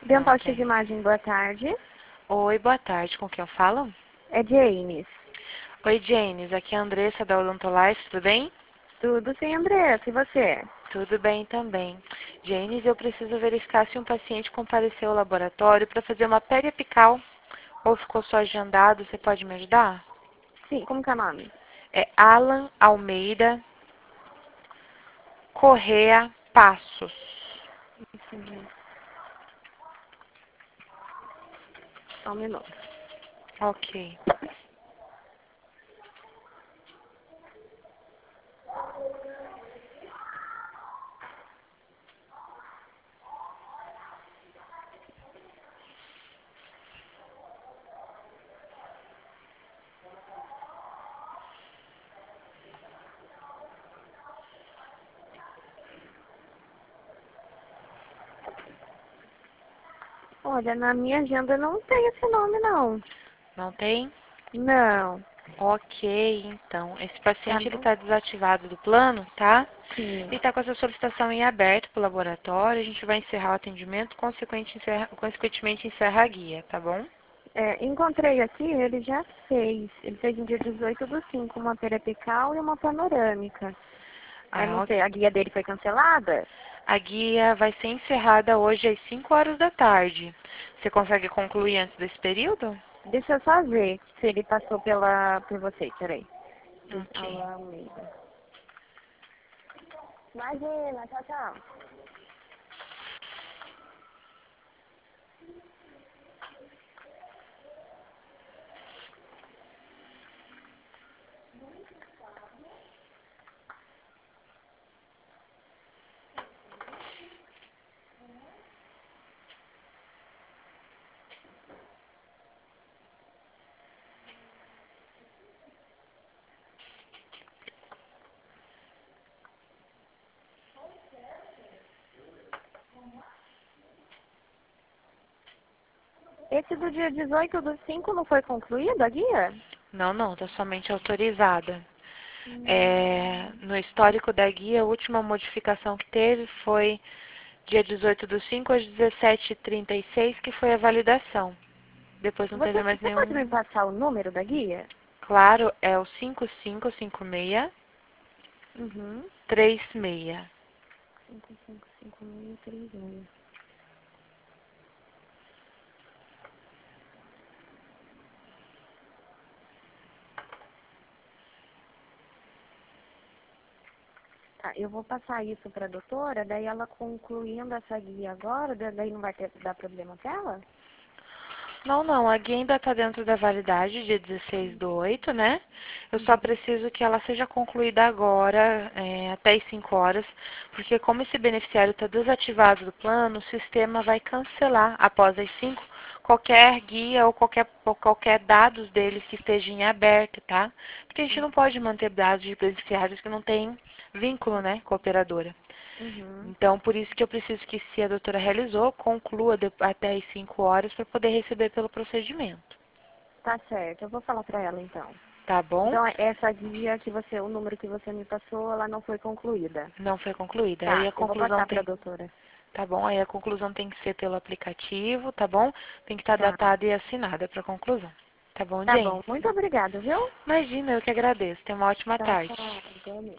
Não Dental X tem. Imagem, boa tarde. Oi, boa tarde. Com quem eu falo? É James. Oi, Janes. Aqui é a Andressa da Odontolife, tudo bem? Tudo sim, Andressa. E você? Tudo bem também. Janes, eu preciso verificar se um paciente compareceu ao laboratório para fazer uma periapical ou ficou só agendado. Você pode me ajudar? Sim, como que é o nome? É Alan Almeida Correa Passos. Sim, só um minuto. Ok. Olha, na minha agenda não tem esse nome, não. Não tem? Não. Ok, então. Esse Tá paciente ele bom? está desativado do plano, tá? Sim. E está com essa solicitação em aberto para o laboratório. A gente vai encerrar o atendimento, consequentemente encerra a guia, tá bom? É, encontrei aqui, ele já fez. Ele fez no dia 18/5 uma periapical e uma panorâmica. Eu não Ah, sei, a guia dele foi cancelada? a guia vai ser encerrada hoje às 5 horas da tarde. Você consegue concluir antes desse período? Deixa eu só ver se ele passou por você, peraí. Ok. Almeida. Imagina, tchau, tchau. Esse do dia 18/5 não foi concluído, a guia? Não, não, está somente autorizada. No histórico da guia, a última modificação que teve foi dia 18/5 às 17h36, que foi a validação. Depois não teve mais Você pode me nenhum. passar o número da guia? Claro, é o 555636. Uhum. 555636. Tá, eu vou passar isso para a doutora, daí ela concluindo essa guia agora, daí não vai dar problema pra ela? Não, não, a guia ainda está dentro da validade, dia 16/8, né? Eu só Uhum. preciso que ela seja concluída agora, até as 5 horas, porque como esse beneficiário está desativado do plano, o sistema vai cancelar após as 5 qualquer guia ou qualquer dados dele que esteja em aberto, tá? Porque a gente não pode manter dados de beneficiários que não têm vínculo, né, com a operadora. Uhum. Então, por isso que eu preciso que, se a doutora realizou, conclua até as 5 horas para poder receber pelo procedimento. Tá certo, eu vou falar para ela então. Tá bom? Então, essa guia que você, o número que você me passou, ela não foi concluída. Não foi concluída. Aí Tá, a eu vou conclusão passar para a tem. doutora. Tá bom? Aí a conclusão tem que ser pelo aplicativo, tá bom? Tem que estar Tá, datada e assinada para conclusão. Tá bom, tá James? bom. Muito obrigada, viu? Imagina, eu que agradeço. Tenha uma ótima Tá, tarde. tchau. Igualmente.